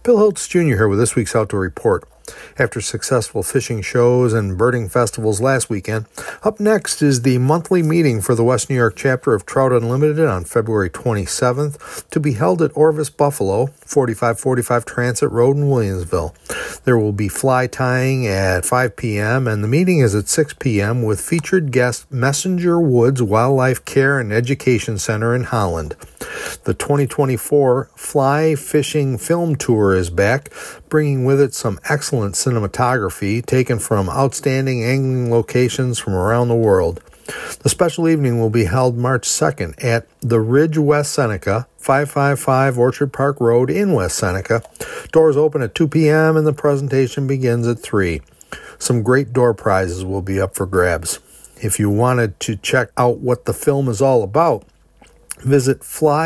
Bill Hiltz Jr. here with this week's Outdoor Report. After successful fishing shows and birding festivals last weekend, up next is the monthly meeting for the West New York chapter of Trout Unlimited on February 27th to be held at Orvis Buffalo, 4545 Transit Road in Williamsville. There will be fly tying at 5 p.m. and the meeting is at 6 p.m. with featured guest Messenger Woods Wildlife Care and Education Center in Holland. The 2024 Fly Fishing Film Tour is back, bringing with it some excellent cinematography taken from outstanding angling locations from around the world. The special evening will be held March 2nd at the Ridge West Seneca, 555 Orchard Park Road in West Seneca. Doors open at 2 p.m. and the presentation begins at 3. Some great door prizes will be up for grabs. If you wanted to check out what the film is all about, visit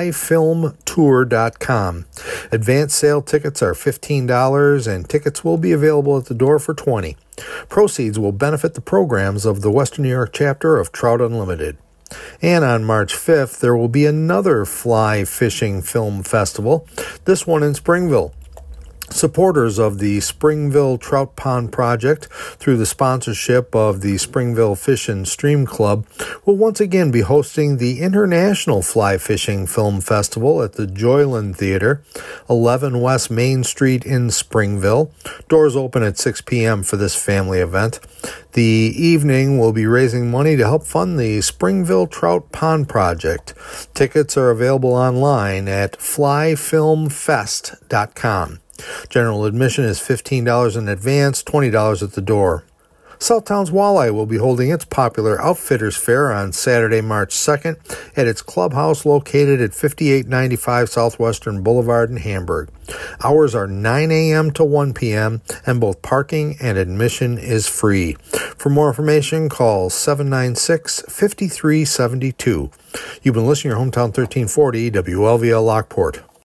flyfilmtour.com. Advance sale tickets are $15 and tickets will be available at the door for $20. Proceeds will benefit the programs of the Western New York chapter of Trout Unlimited. And on March 5th, there will be another Fly Fishing Film Festival, this one in Springville. Supporters of the Springville Trout Pond Project, through the sponsorship of the Springville Fish and Stream Club, will once again be hosting the International Fly Fishing Film Festival at the Joyland Theater, 11 West Main Street in Springville. Doors open at 6 p.m. for this family event. The evening will be raising money to help fund the Springville Trout Pond Project. Tickets are available online at flyfilmfest.com. General admission is $15 in advance, $20 at the door. Southtowns Walleye will be holding its popular Outfitters Fair on Saturday, March 2nd at its clubhouse located at 5895 Southwestern Boulevard in Hamburg. Hours are 9 a.m. to 1 p.m. and both parking and admission is free. For more information, call 796-5372. You've been listening to your Hometown 1340 WLVL Lockport.